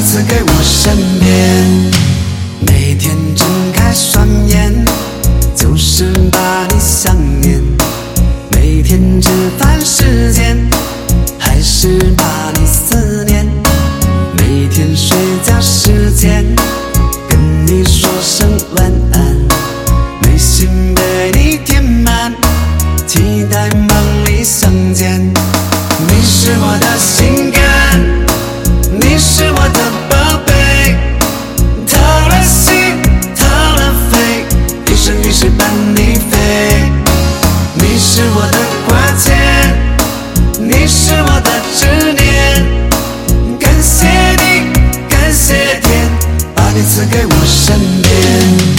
赐给我身边。每天睁开双眼，就是把你想念。每天吃饭时间，还是把你思念。每天睡觉时间，跟你说声晚安。内心被你填满，期待梦里相见。你是我的心肝，你是我的宝贝，掏了心掏了肺，一生一世伴你飞。你是我的挂牵，你是我的执念，感谢你感谢天，把你赐给我身边。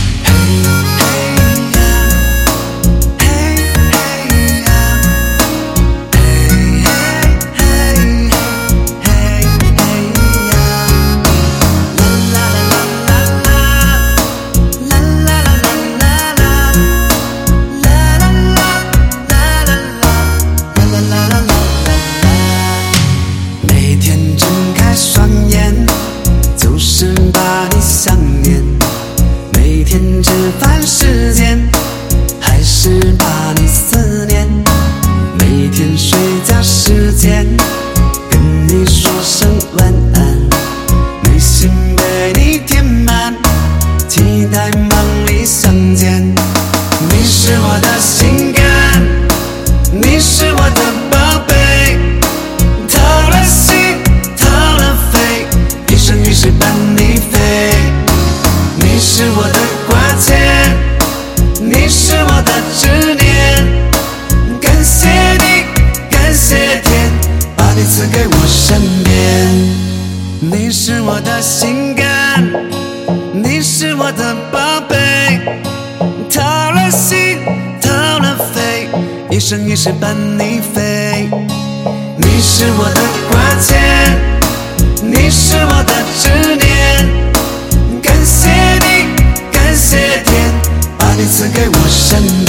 每天睁开双眼，就是把你想念。每天吃饭时间，还是把你思念。每天睡觉时间，跟你说声晚安。内心被你填满，期待梦里相见。你是我的心肝，你是我的宝贝，掏了心掏了肺，一生一世伴你飞。你是我的挂牵，你是我的执念，感谢你感谢天，把你赐给我身边。你是我的心肝，你是我的宝贝，掏了心掏了肺，一生一世伴你飞。你是我的挂牵，你是我的执念，感谢你感谢天，把你赐给我身边。